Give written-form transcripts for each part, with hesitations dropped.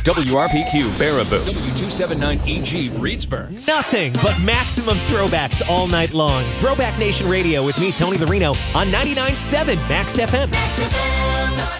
WRPQ Baraboo, W279EG Reedsburg. Nothing but maximum throwbacks all night long. Throwback Nation Radio with me, Tony the Reno, on 99.7 Max FM. Max FM.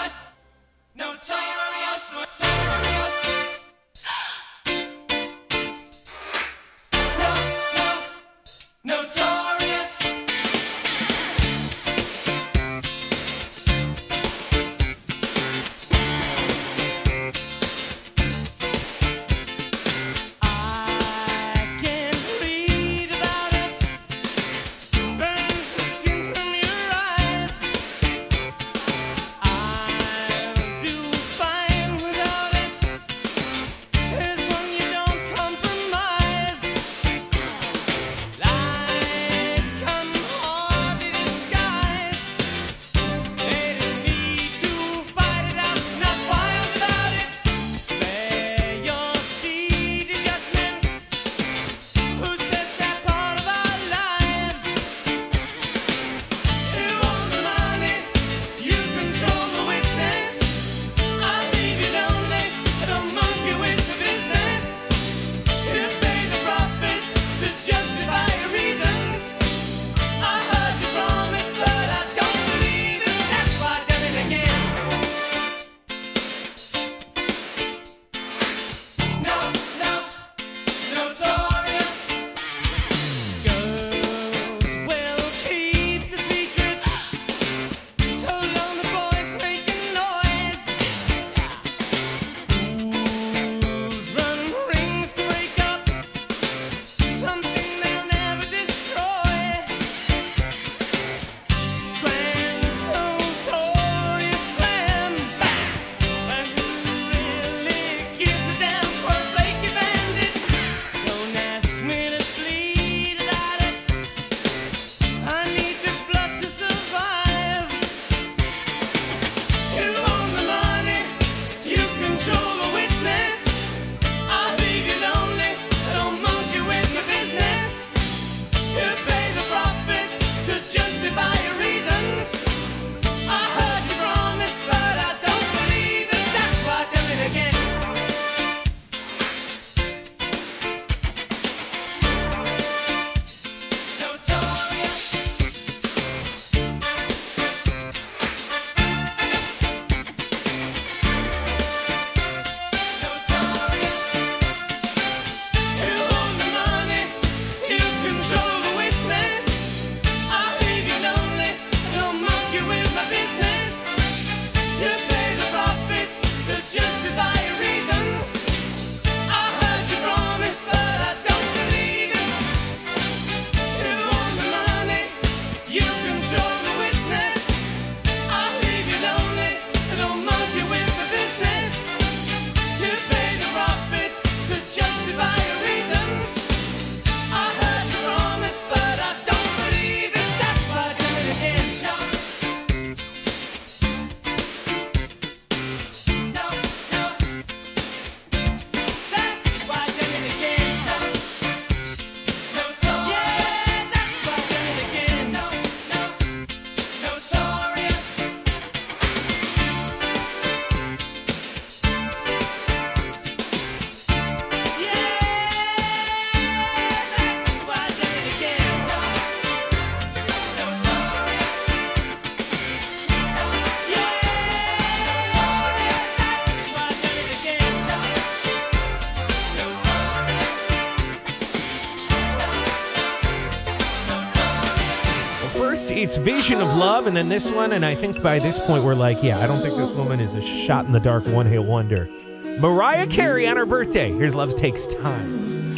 It's Vision of Love, and then this one, and I think by this point we're like, yeah, I don't think this woman is a shot-in-the-dark one-hit wonder. Mariah Carey on her birthday. Here's Love Takes Time.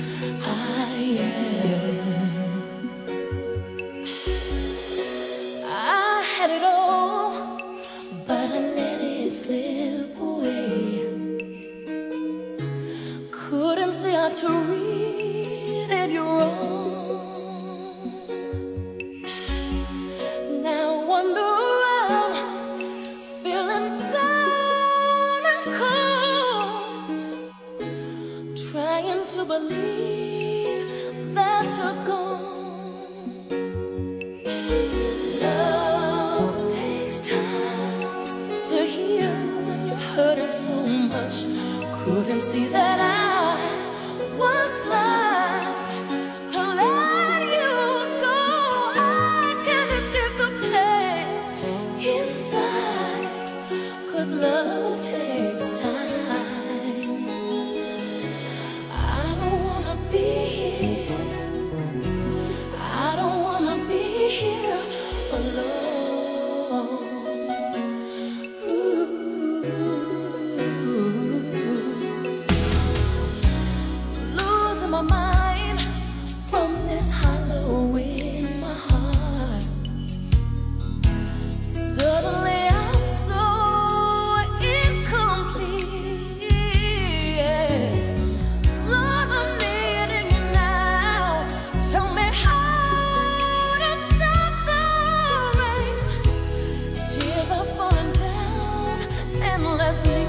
I had it all, but I let it slip away. Couldn't see how to read it wrong. Now wander around, feeling down and cold, trying to believe that you're gone. Love takes time to heal when you're hurting so much. be here. I don't wanna be here alone. Losing my mind from this hollow in my heart. Suddenly I'm so incomplete. Lord, I'm needing you now. Tell me how to stop the rain. Tears are falling down endlessly.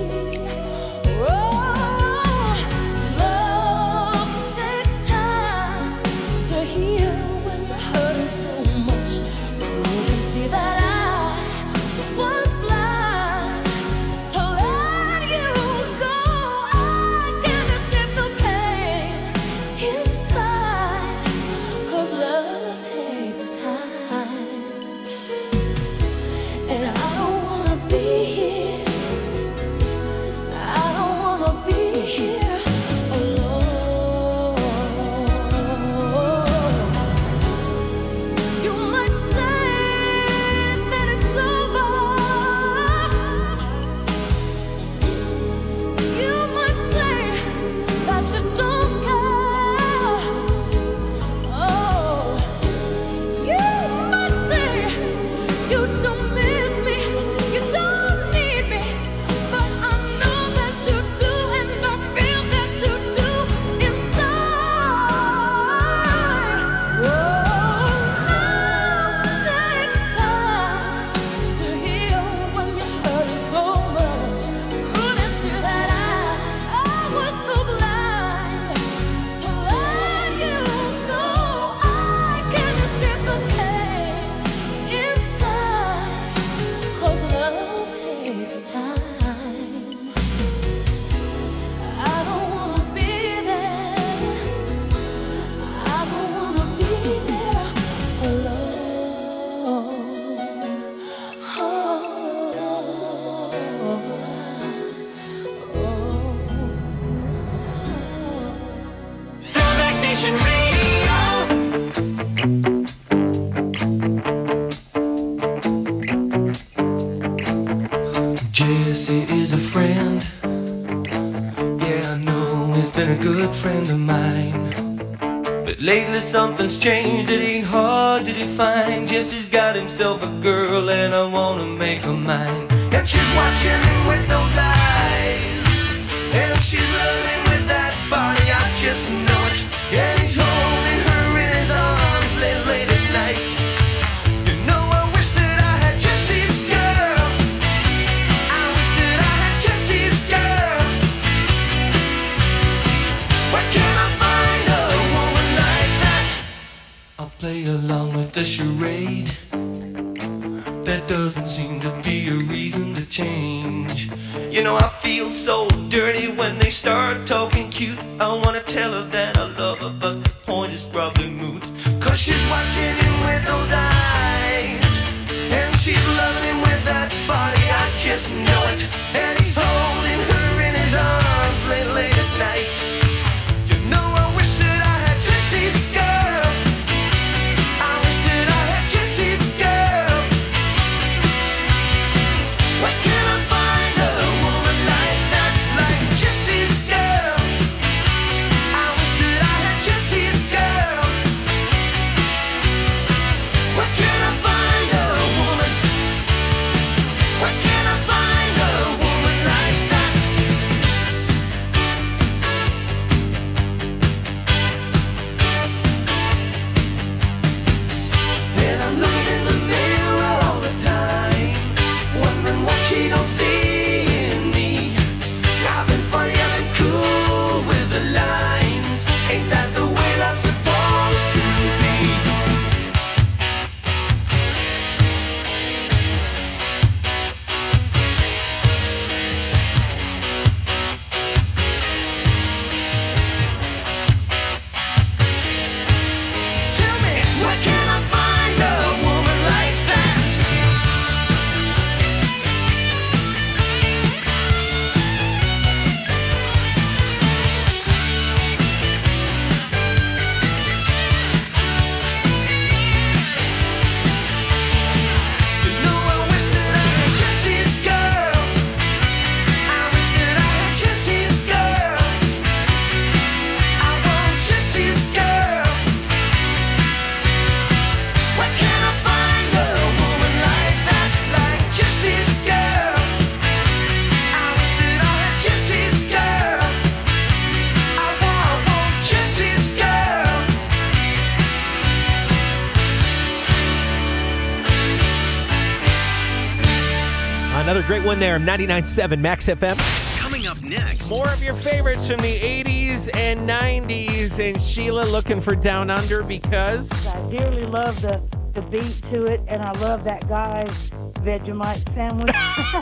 Oh, love takes time to heal when you're hurting so much. You can see that I was blind to let you go. I can't escape the pain inside, 'cause love takes time. And I don't wanna be here. I don't wanna be here alone. You might say that it's over. You might say that you don't care. Oh, you might say you don't miss me, you don't need me, but I know that you do, and I feel that you do inside. Love takes time to heal when you're hurting so much. Couldn't see that I was so blind to let you go. I can't escape the pain inside, 'cause love takes time. I don't wanna be there. I don't wanna be there alone. Throwback Nation Radio. Jesse is a friend. Yeah, I know he's been a good friend of mine. But lately something's changed, it ain't hard to define. Jesse's got himself a girl and I wanna make her mine. And she's watching him with those eyes, and she's loving him with that body, I just know it. And he's holding her in his arms late at night. You know, I wish that I had Jesse's girl. I wish that I had Jesse's girl. Where can I find a woman like that? I'll play along with the charade. There doesn't seem to be a reason to change. You know, I feel so dirty when they start talking cute. I wanna tell her that I love her, but the point is probably moot. 'Cause she's watching him with those eyes, and she's loving him with that body, I just know it. And he's holding her in his arms late at night. You know, I wish that I had Jesse's girl. I wish that I had Jesse's girl. Where can I find a woman like that, like Jesse's girl? I wish that I had Jesse's girl. Where can I find a woman? Where can I find a Another great one there, 99.7 Max FM. Coming up next. More of your favorites from the 80s and 90s. And Sheila looking for Down Under because... I dearly love the beat to it, and I love that guy's Vegemite sandwich.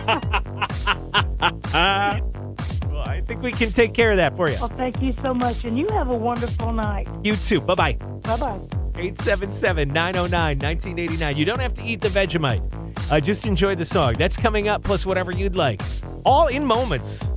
Well, I think we can take care of that for you. Well, thank you so much, and you have a wonderful night. You too. Bye-bye. Bye-bye. 877-909-1989. You don't have to eat the Vegemite. Just enjoy the song. That's coming up, plus whatever you'd like. All in moments.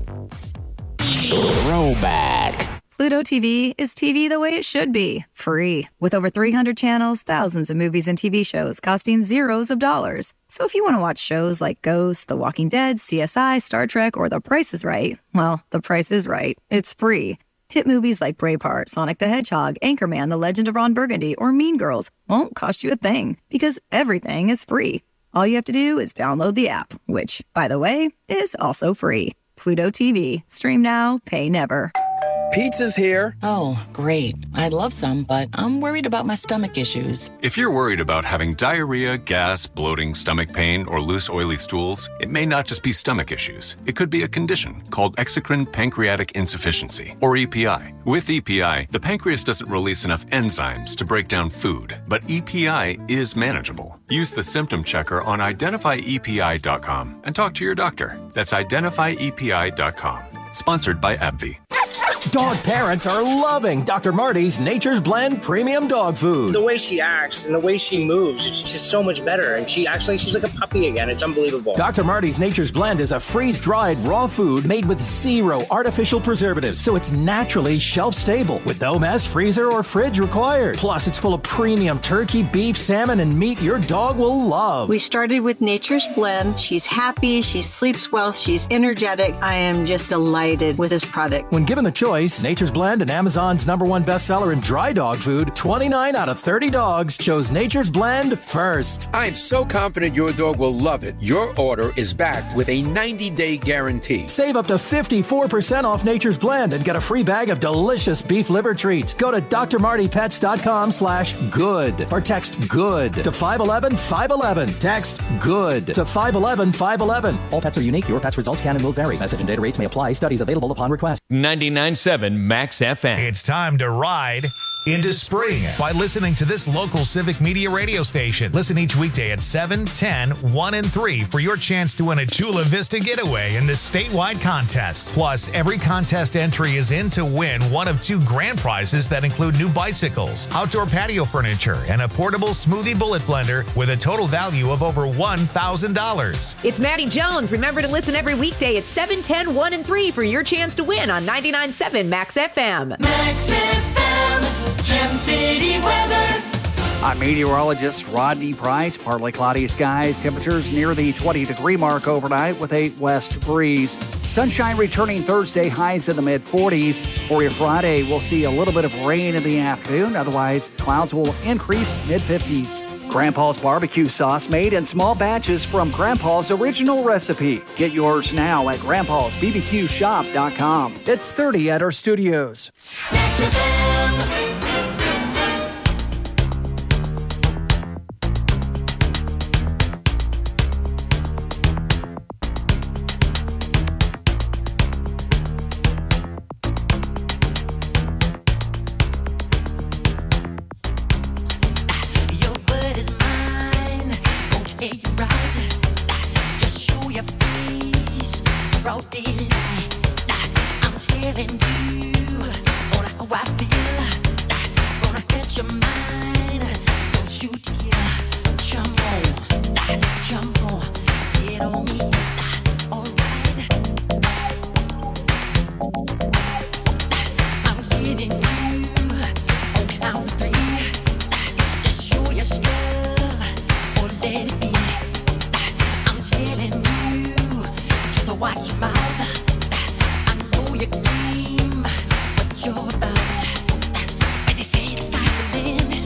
Throwback. Pluto TV is TV the way it should be. Free. With over 300 channels, thousands of movies and TV shows costing zeros of dollars. So if you want to watch shows like Ghost, The Walking Dead, CSI, Star Trek, or The Price is Right, well, The Price is Right. It's free. Hit movies like Braveheart, Sonic the Hedgehog, Anchorman, The Legend of Ron Burgundy, or Mean Girls won't cost you a thing because everything is free. All you have to do is download the app, which, by the way, is also free. Pluto TV. Stream now, pay never. Pizza's here. Oh, great. I'd love some, but I'm worried about my stomach issues. If you're worried about having diarrhea, gas, bloating, stomach pain, or loose, oily stools, it may not just be stomach issues. It could be a condition called exocrine pancreatic insufficiency, or EPI. With EPI, the pancreas doesn't release enough enzymes to break down food, but EPI is manageable. Use the symptom checker on identifyepi.com and talk to your doctor. That's identifyepi.com. Sponsored by AbbVie. Dog parents are loving Dr. Marty's Nature's Blend Premium Dog Food. The way she acts and the way she moves, it's just so much better. And she's like a puppy again. It's unbelievable. Dr. Marty's Nature's Blend is a freeze-dried raw food made with 0 artificial preservatives, so it's naturally shelf-stable with no mess, freezer, or fridge required. Plus, it's full of premium turkey, beef, salmon, and meat your dog will love. We started with Nature's Blend. She's happy, she sleeps well, she's energetic. I am just delighted with this product. When given the choice, Nature's Blend and Amazon's #1 bestseller in dry dog food, 29 out of 30 dogs chose Nature's Blend first. I'm so confident your dog will love it. Your order is backed with a 90-day guarantee. Save up to 54% off Nature's Blend and get a free bag of delicious beef liver treats. Go to drmartypets.com/good or text GOOD to 511-511. Text GOOD to 511-511. All pets are unique. Your pet's results can and will vary. Message and data rates may apply. Studies available upon request. 99.7 Max FM. It's time to ride into spring by listening to this local Civic Media radio station. Listen each weekday at 7, 10, 1, and 3 for your chance to win a Chula Vista getaway in this statewide contest. Plus, every contest entry is in to win one of 2 grand prizes that include new bicycles, outdoor patio furniture, and a portable smoothie bullet blender with a total value of over $1,000. It's Maddie Jones. Remember to listen every weekday at 7, 10, 1, and 3 for your chance to win on 99.7 Max FM. Max FM, Gem City weather. I'm meteorologist Rodney Price. Partly cloudy skies, temperatures near the 20-degree mark overnight with a west breeze. Sunshine returning Thursday, highs in the mid-40s. For your Friday, we'll see a little bit of rain in the afternoon. Otherwise, clouds will increase mid-50s. Grandpa's barbecue sauce made in small batches from Grandpa's original recipe. Get yours now at grandpa'sbbqshop.com. It's 30 at our studios. Max FM. You're about, and they say it's stifling.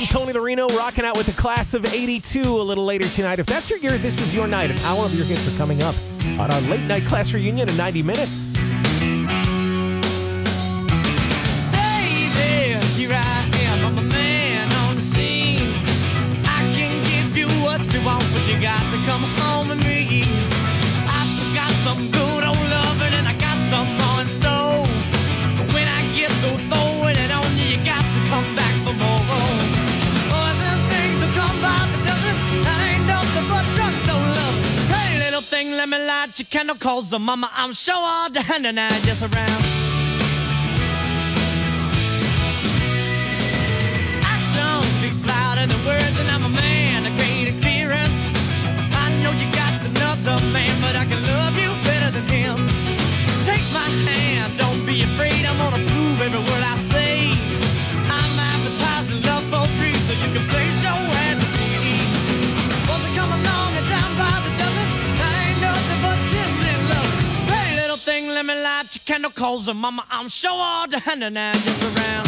I'm Tony Lorino, rocking out with the class of 82 a little later tonight. If that's your year, this is your night. An hour of your hits are coming up on our late night class reunion in 90 minutes. Baby, here I am, I'm a man on the scene. I can give you what you want, but you got to come home with me. I've got some good old loving and I got some more in store. But when I get through throwing it on you, you got to come back for more. Boys and things that come by the dozen, that ain't nothing but drugstore love. Hey, little thing, let me light your candle, cause the mama, I'm sure all the hand and I just around. Action speaks louder than words, and I'm a man of great experience. I know you got another man, but I can love you better than him. Take my hand, don't be afraid, I'm gonna prove every word I say. I'm advertising love for free, so you can place your hand with me. Won't they come along and down by the dozen? That ain't nothing but kissing love. Hey, little thing, let me light your candle, cause the mama, I'm sure all the hand and I just around.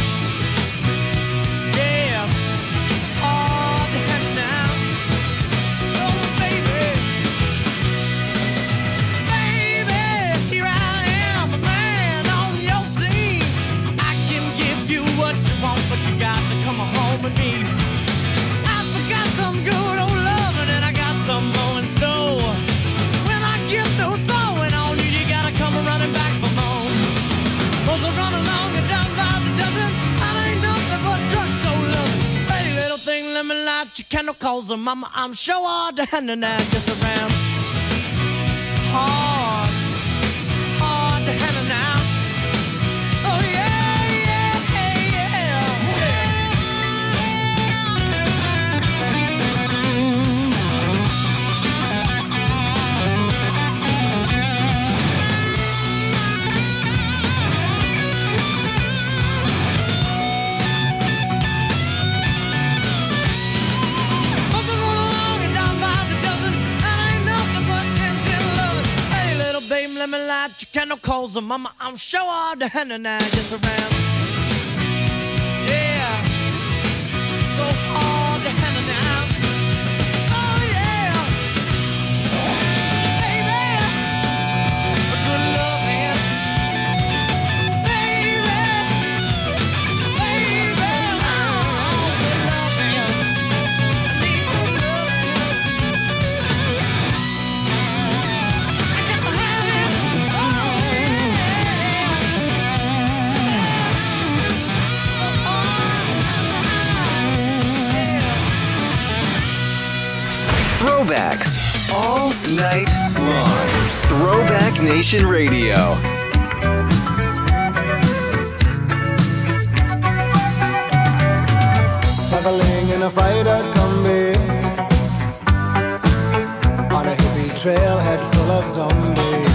Yeah, all the hand now. Oh, baby. Baby, here I am, a man on your scene. I can give you what you want, but you got to come home with me. I forgot some good old loving and I got some more in store. When I get through throwing on you, you gotta come running back for more. Those are run along and down by the dozen. I ain't nothing but drugstore loving. Hey, little thing, let me light your candle, cause the mama, I'm sure all the hand and I just around. Hard, hard to handle now. Oh yeah, yeah, let me light your candle, cause the mama, I'm sure all the hand and I just around. Yeah, so all the hand and now. Oh yeah, baby, a good loving, baby, baby, oh, good loving, I need good loving. Throwbacks all night long. Throwback Nation Radio. Traveling in a freighter combi on a hippie trailhead full of zombies.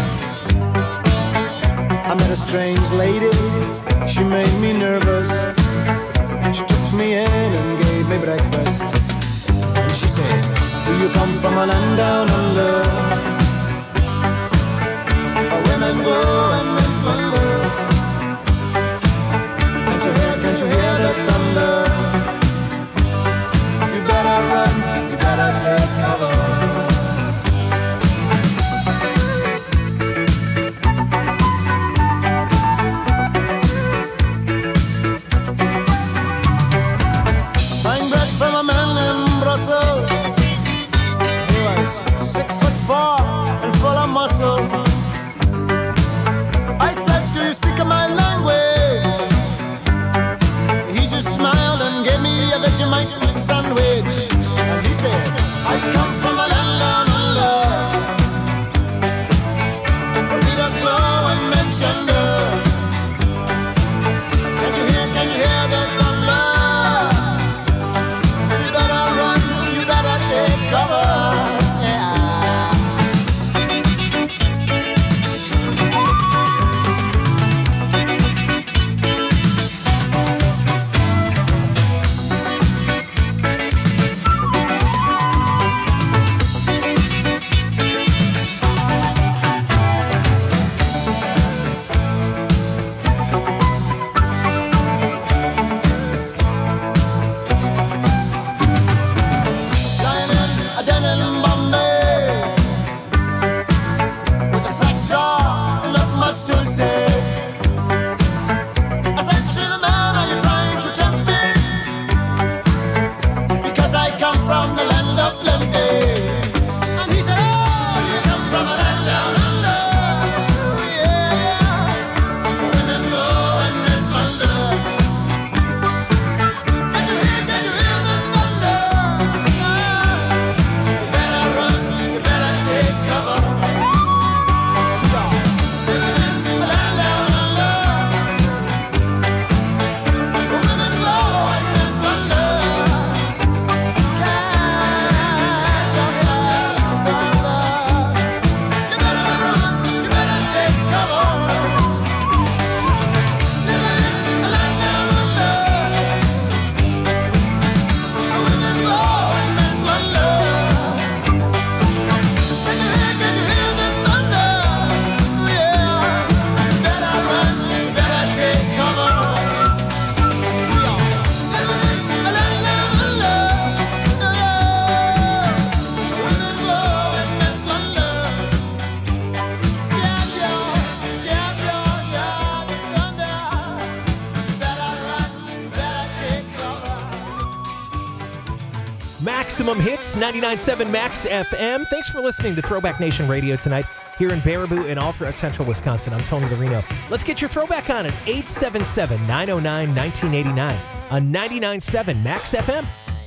I met a strange lady, she made me nervous. She took me in and gave me breakfast. And she said, do you come from a land down under, where women go and men wonder? Can't you hear the thunder? You better run, you better take cover. Buying bread from a man in Brussels. He was 6'4" and full of muscle. Maximum Hits, 99.7 Max FM. Thanks for listening to Throwback Nation Radio tonight here in Baraboo and all throughout central Wisconsin. I'm Tony Lorino. Let's get your throwback on at 877-909-1989 on 99.7 Max FM.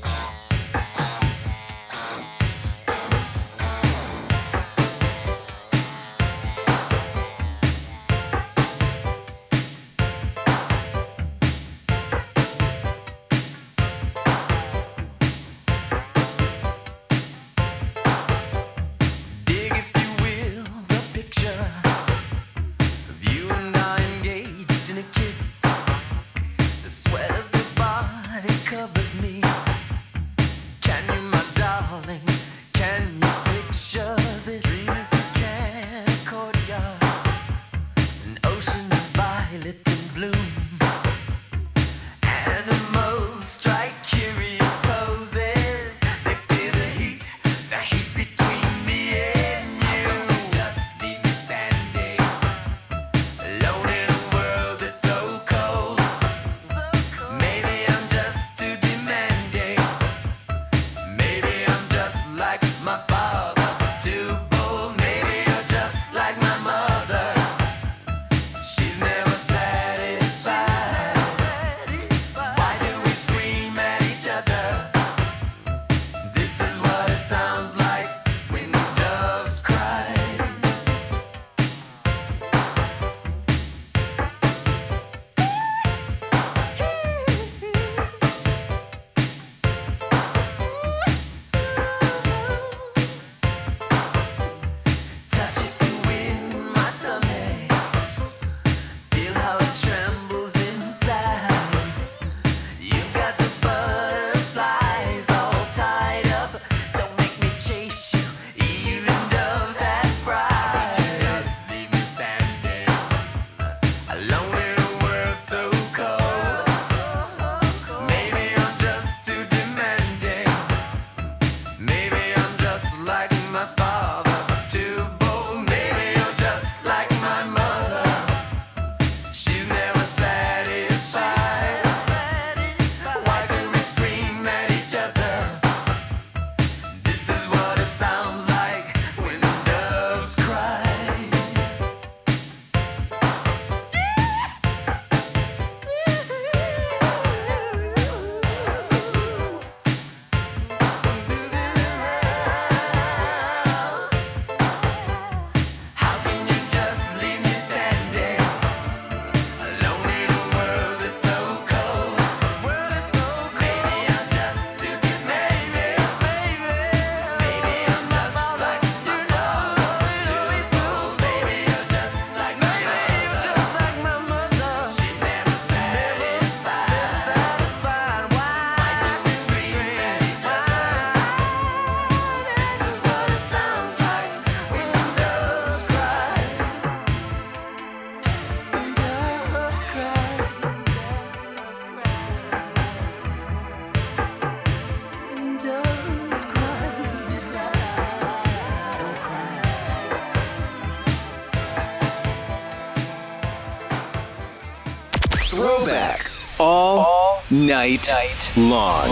Throwbacks all night long.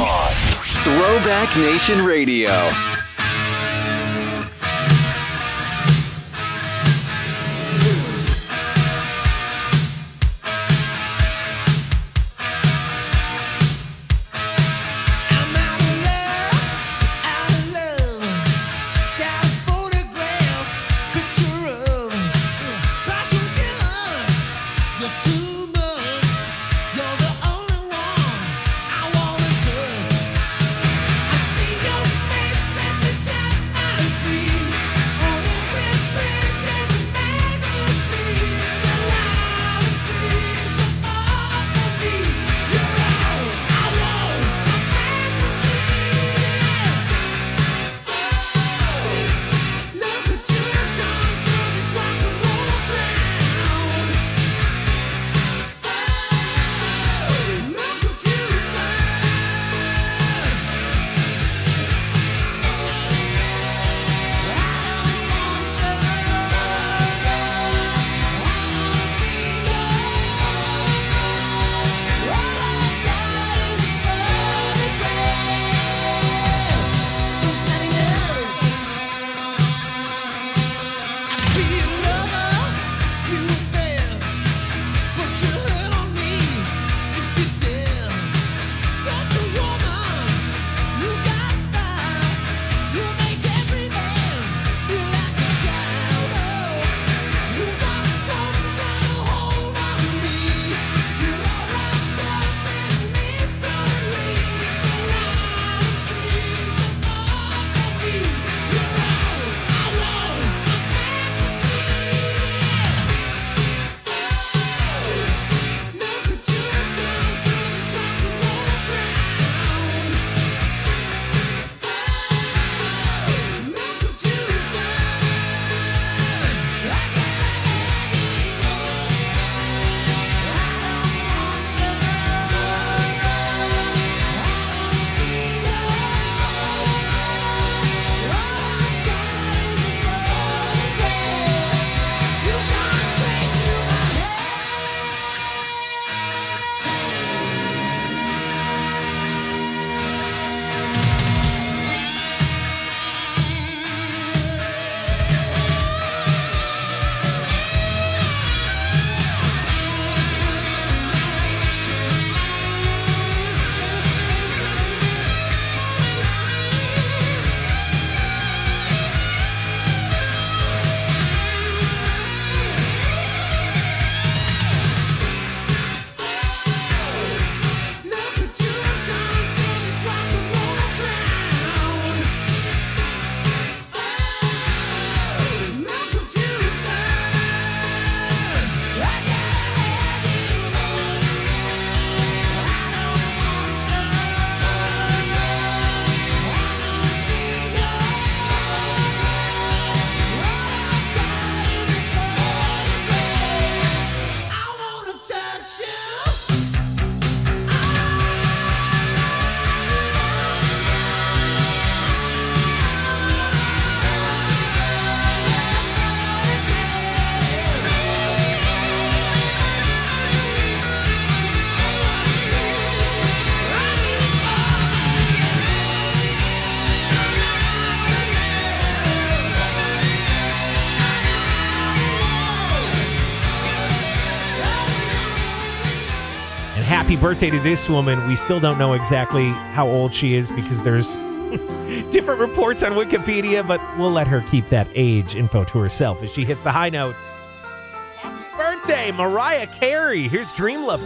Throwback Nation Radio. happy birthday to this woman. We still don't know exactly how old she is because there's different reports on Wikipedia, but we'll let her keep that age info to herself as she hits the high notes. Happy birthday, Mariah Carey. Here's Dream Lover.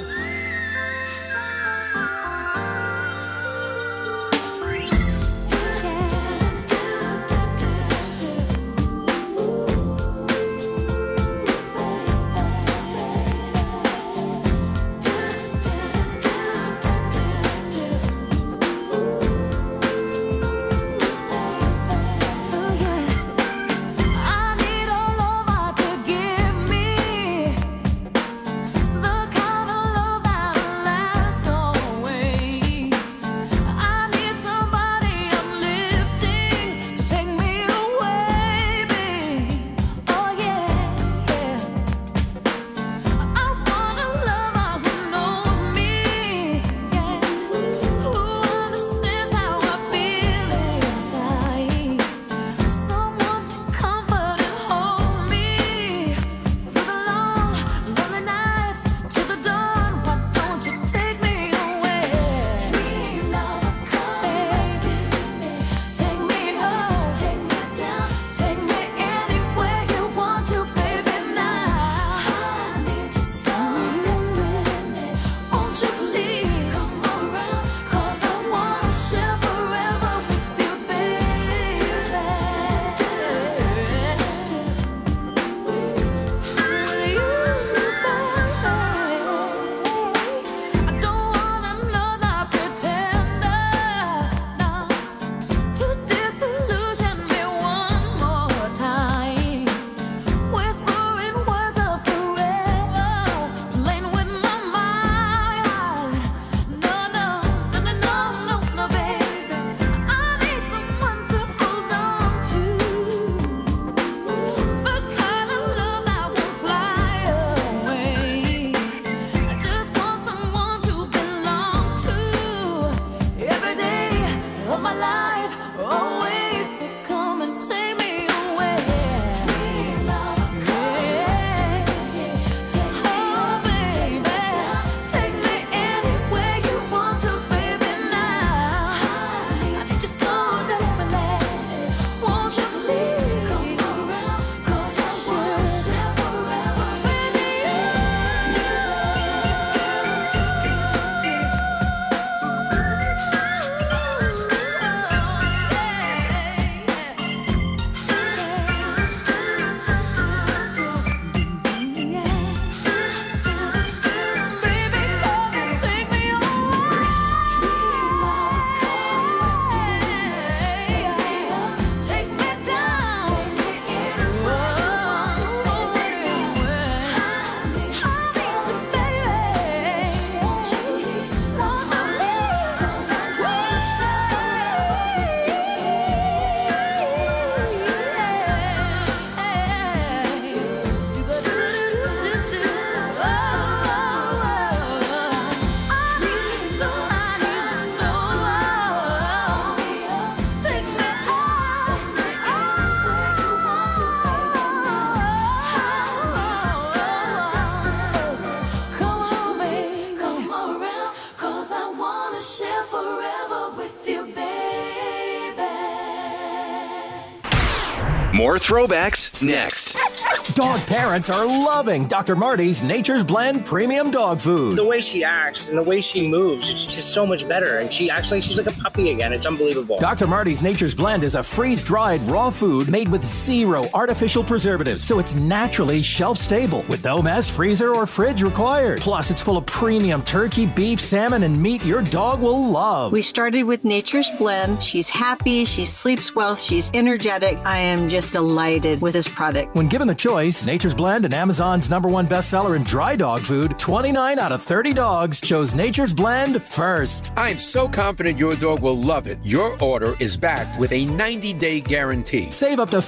More throwbacks next. Dog parents are loving Dr. Marty's Nature's Blend Premium Dog Food. The way she acts and the way she moves, it's just so much better. And she's like a puppy again. It's unbelievable. Dr. Marty's Nature's Blend is a freeze-dried raw food made with 0 artificial preservatives, so it's naturally shelf-stable with no mess, freezer, or fridge required. Plus, it's full of premium turkey, beef, salmon, and meat your dog will love. We started with Nature's Blend. She's happy, she sleeps well, she's energetic. I am just delighted with this product. When given the choice, Nature's Blend and Amazon's #1 bestseller in dry dog food, 29 out of 30 dogs chose Nature's Blend first. I'm so confident your dog will love it. Your order is backed with a 90-day guarantee. Save up to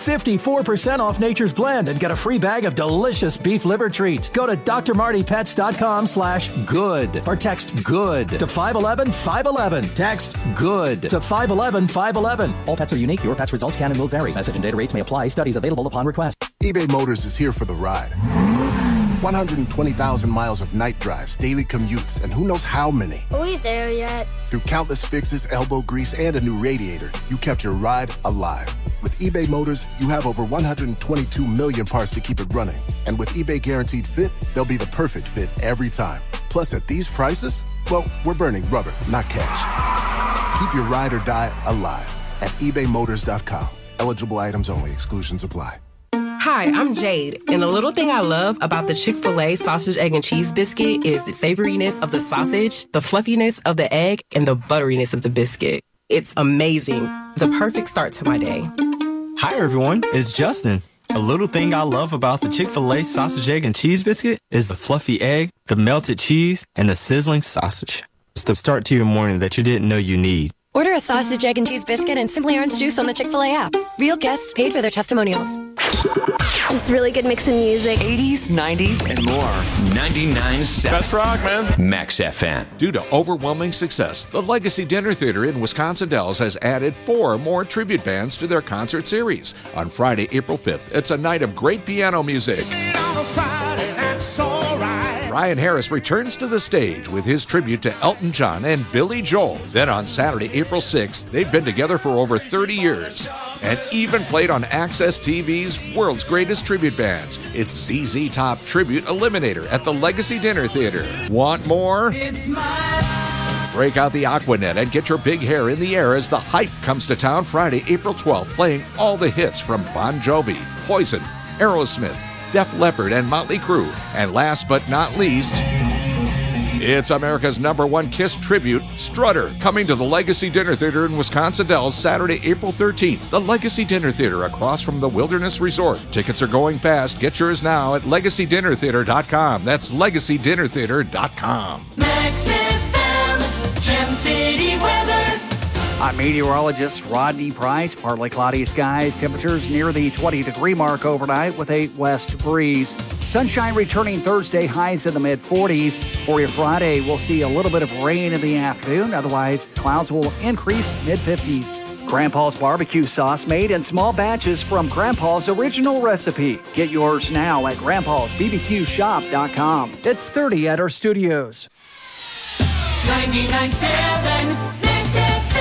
54% off Nature's Blend and get a free bag of delicious beef liver treats. Go to drmartypets.com/good or text GOOD to 511-511. Text GOOD to 511-511. All pets are unique. Your pet's results can and will vary. Message and data rates may apply. Studies available upon request. eBay Motors is here for the ride. 120,000 miles of night drives, daily commutes, and who knows how many. Are we there yet? Through countless fixes, elbow grease, and a new radiator, you kept your ride alive. With eBay Motors, you have over 122 million parts to keep it running. And with eBay Guaranteed Fit, they'll be the perfect fit every time. Plus, at these prices, well, we're burning rubber, not cash. Keep your ride or die alive at ebaymotors.com. Eligible items only. Exclusions apply. Hi, I'm Jade, and the little thing I love about the Chick-fil-A sausage, egg, and cheese biscuit is the savoriness of the sausage, the fluffiness of the egg, and the butteriness of the biscuit. It's amazing. The perfect start to my day. Hi, everyone. It's Justin. A little thing I love about the Chick-fil-A sausage, egg, and cheese biscuit is the fluffy egg, the melted cheese, and the sizzling sausage. It's the start to your morning that you didn't know you need. Order a sausage, egg, and cheese biscuit and Simply Orange juice on the Chick-fil-A app. Real guests paid for their testimonials. Just really good mix of music. 80s, 90s, and more. 99.7. Best rock, man. Max FM. Due to overwhelming success, the Legacy Dinner Theater in Wisconsin Dells has added 4 more tribute bands to their concert series. On Friday, April 5th, it's a night of great piano music. Ryan Harris returns to the stage with his tribute to Elton John and Billy Joel. Then on Saturday, April 6th, they've been together for over 30 years and even played on Access TV's World's Greatest Tribute Bands. It's ZZ Top Tribute Eliminator at the Legacy Dinner Theater. Want more? Break out the Aquanet and get your big hair in the air as The Hype comes to town Friday, April 12th, playing all the hits from Bon Jovi, Poison, Aerosmith, Def Leppard, and Motley Crue. And last but not least, it's America's #1 Kiss tribute, Strutter, coming to the Legacy Dinner Theater in Wisconsin Dells Saturday, April 13th. The Legacy Dinner Theater across from the Wilderness Resort. Tickets are going fast. Get yours now at LegacyDinnerTheater.com. That's LegacyDinnerTheater.com. Max FM, Gem City weather. I'm meteorologist Rodney Price. Partly cloudy skies, temperatures near the 20-degree mark overnight with a west breeze. Sunshine returning Thursday, highs in the mid-40s. For your Friday, we'll see a little bit of rain in the afternoon. Otherwise, clouds will increase mid-50s. Grandpa's barbecue sauce made in small batches from Grandpa's original recipe. Get yours now at grandpa'sbbqshop.com. It's 30 at our studios. 99.7 Max FM.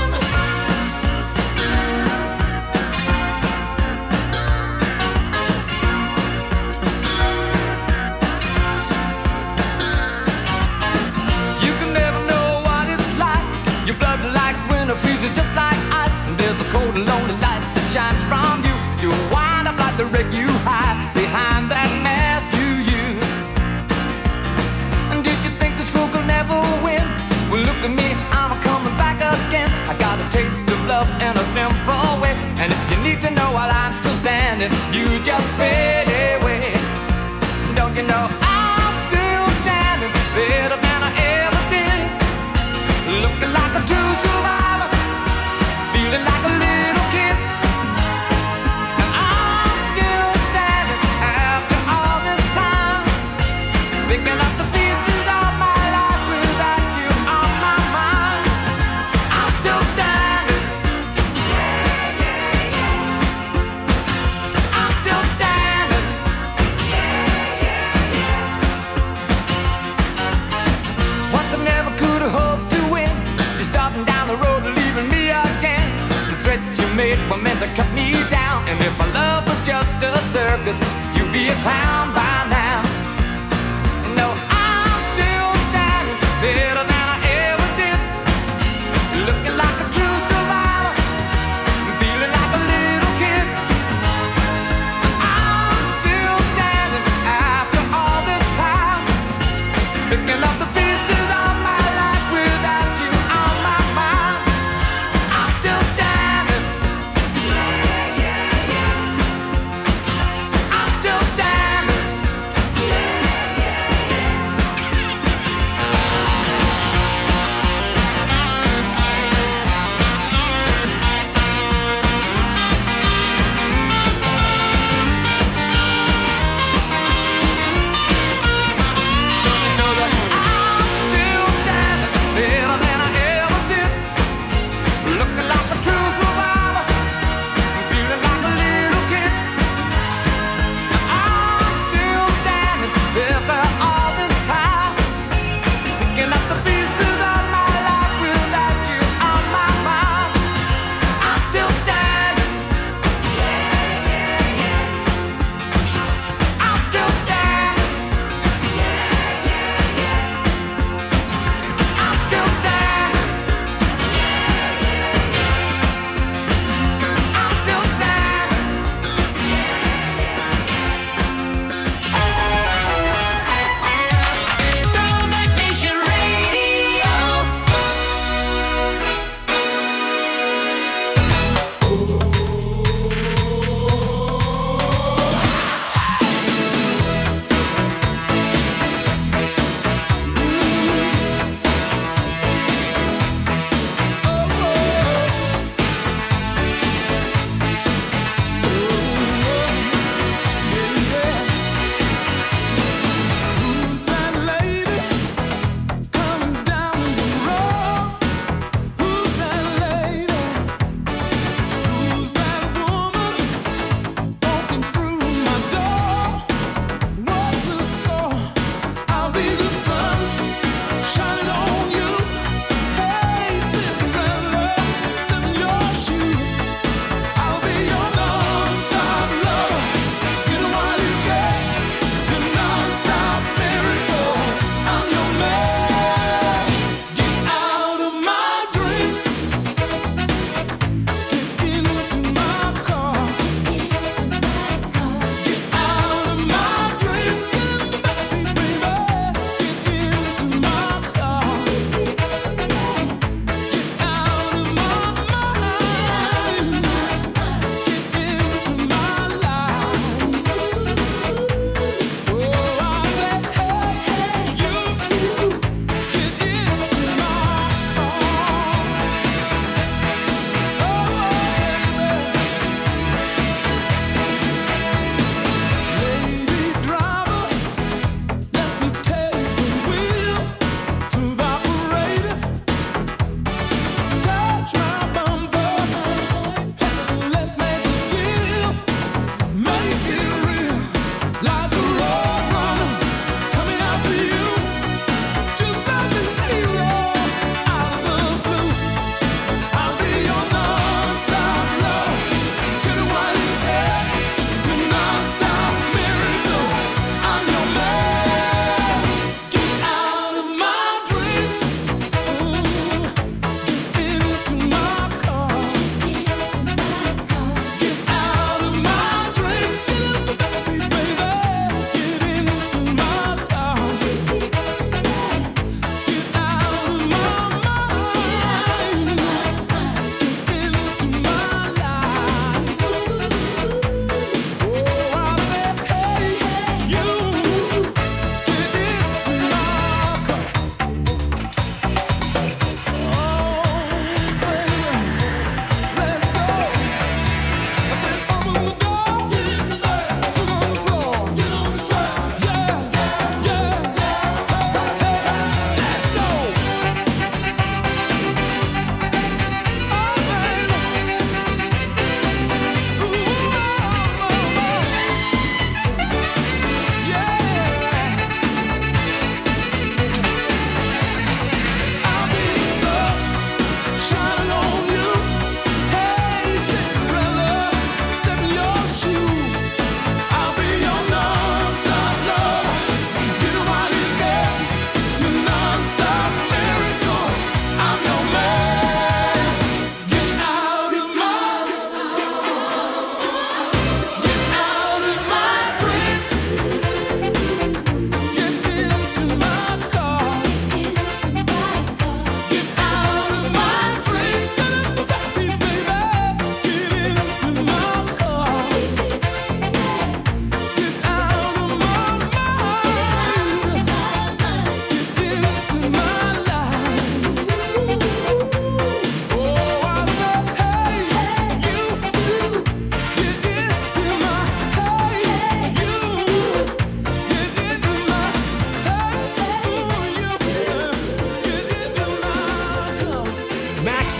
You can never know what it's like. Your blood like winter freezes just like ice. And there's a cold and lonely light that shines from you. You wind up like the wreck you hide behind that mask you use. And did you think this fool could never win? Well, look at me, I'm coming back again. I got a taste of love in a simple way. And if you need to know while I'm still standing, you just fade away. Don't you know I'm still standing better than I ever did? Looking like a true survivor, feeling like a little kid. And I'm still standing after all this time, picking up the pieces of my life without you on my mind. I'm still standing. I'm still standing. Once I never could have hoped to win. You're starting down the road and leaving me again. The threats you made were meant to cut me down. And if my love was just a circus, you'd be a clown by now. And no, I'm still standing better than I ever did. Looking like a true survivor, feeling like a little kid. And I'm still standing after all this time, picking up the pieces of my life without you on my mind. I'm still standing. I'm still standing. Don't you know that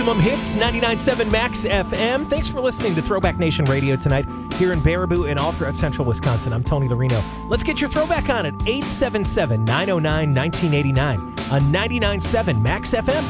Maximum Hits, 99.7 Max FM. Thanks for listening to Throwback Nation Radio tonight here in Baraboo and all throughout central Wisconsin. I'm Tony Larino. Let's get your throwback on at 877-909-1989 on 99.7 Max FM.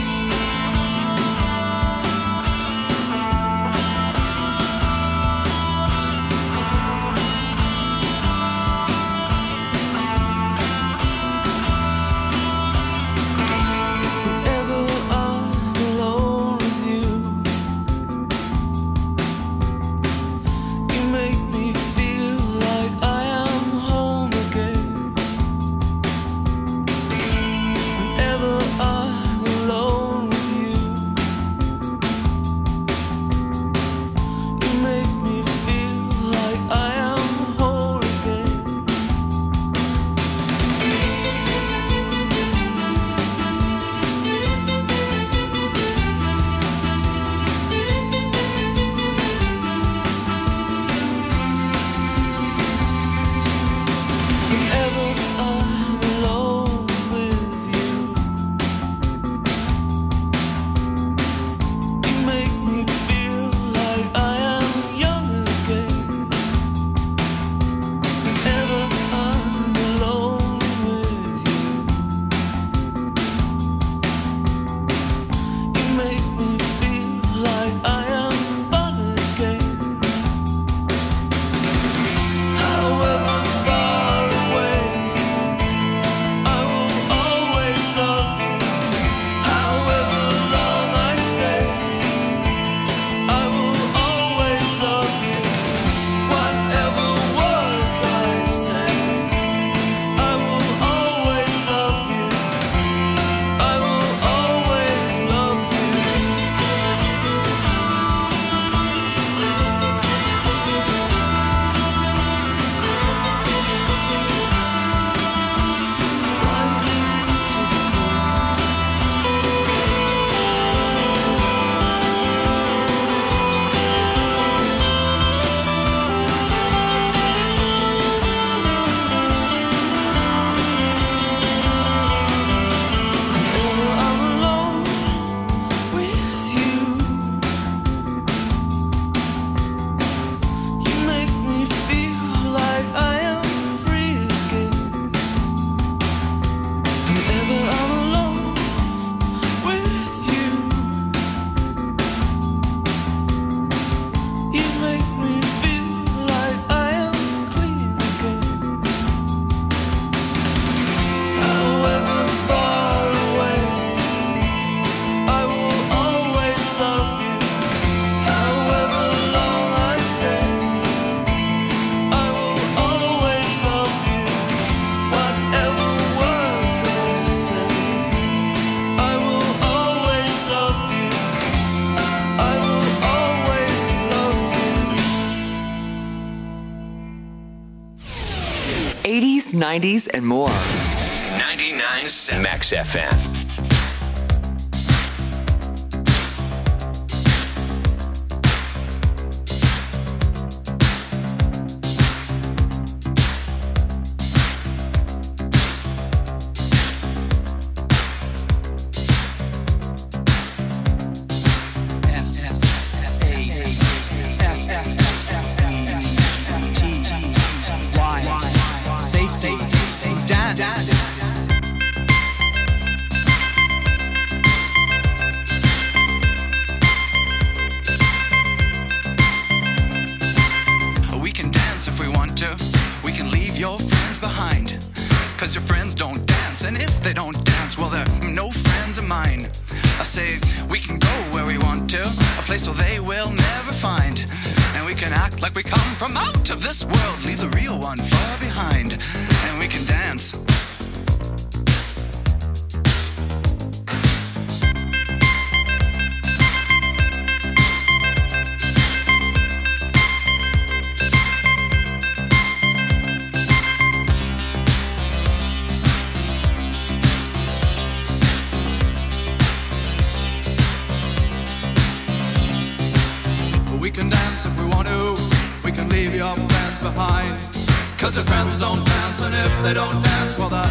'80s, '90s, and more. 99.7 Max FM.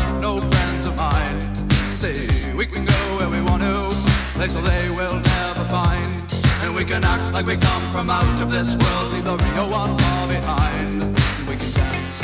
Say we can go where we want to, place where they will never like we come from out of this world. Leave the real one far behind. And we can dance.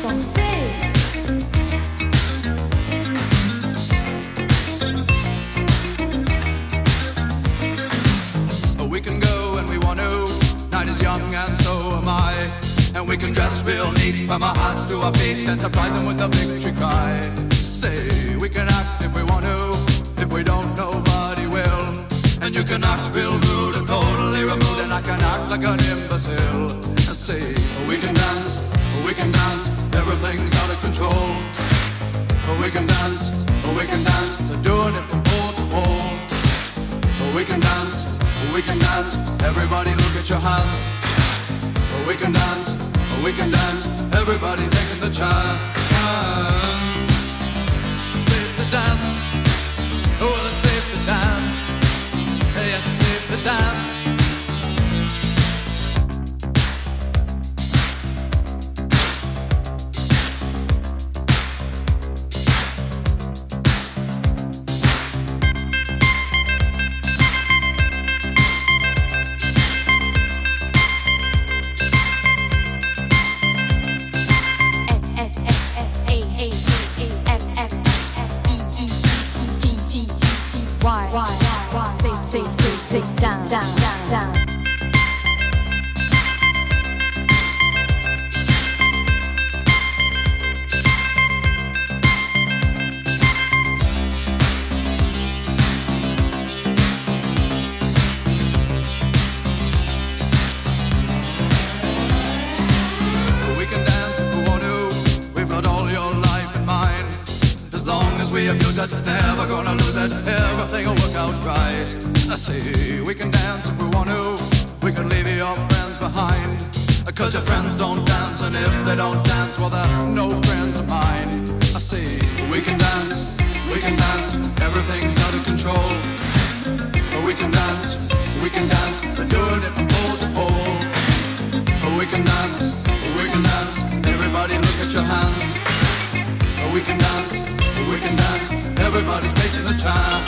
We can go when we want to. Night is young and so am I. And we can dress real neat from our hearts to our feet and surprise them with a victory cry. Say, we can act if we want to. If we don't, nobody will. And you can act real rude and totally removed, and I can act like an imbecile. Say, we can dance, everything's out of control. We can dance, they're doing it from pole to pole. We can dance, everybody look at your hands. We can dance, everybody's taking the chance. Safe to dance, oh, it's safe to dance. Yes, it's safe to dance. Say, down. We can dance if we want to. We've got all your life in mind. As long as we abuse it, never gonna lose it. Everything will work out right. I say we can dance if we want to. We can leave your friends behind. Cause your friends don't dance, and if they don't dance, well, they're no friends of mine. I say we can dance, everything's out of control. We can dance, they're doing it from pole to pole. We can dance, everybody look at your hands. We can dance, everybody's taking the chance.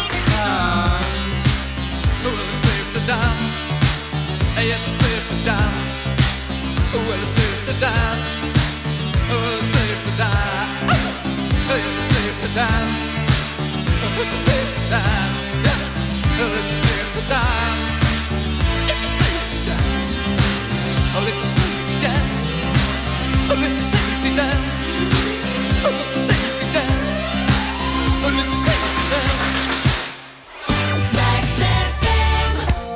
Well, it's safe to dance, yes, it's safe to dance. Well, it's safe to dance, well, it's safe to dance. Yes, it's safe to dance, it's safe to dance, yeah. Well, it's safe to dance, it's safe to dance. Oh, it's safe to dance, oh, it's safe to dance, oh, it's safe to dance, oh, it's safe to dance. Max FM.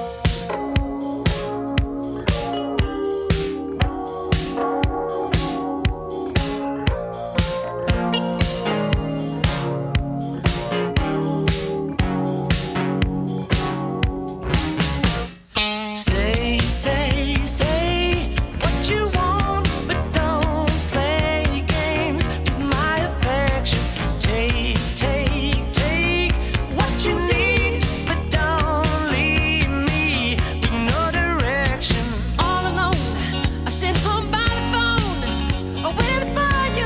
Say what you want, but don't play games with my affection. Take what you need, but don't leave me with no direction. All alone, I sit home by the phone, waiting for you,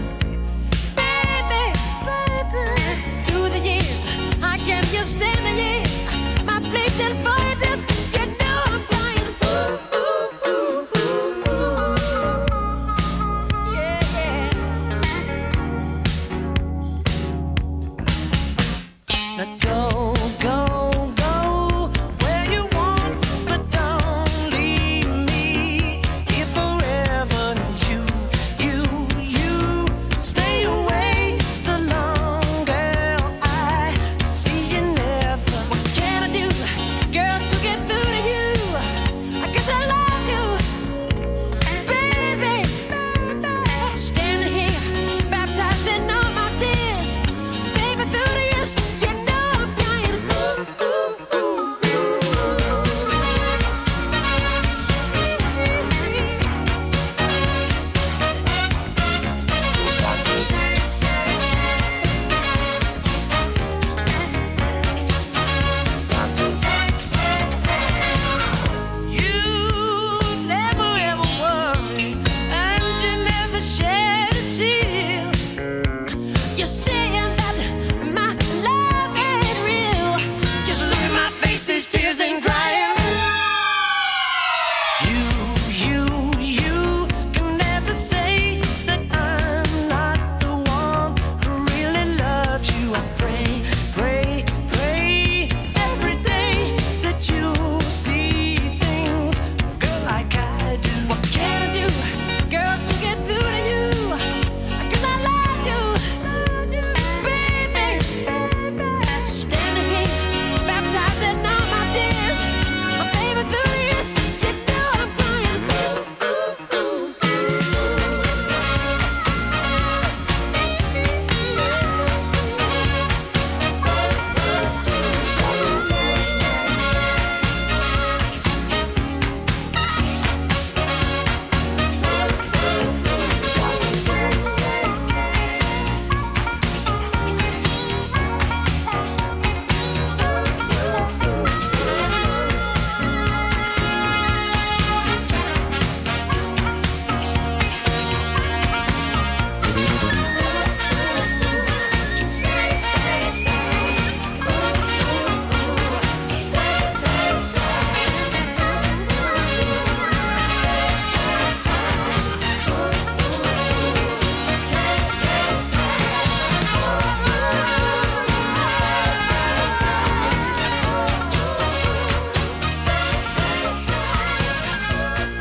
baby. Through the years, I can't just stand the year. My plate didn't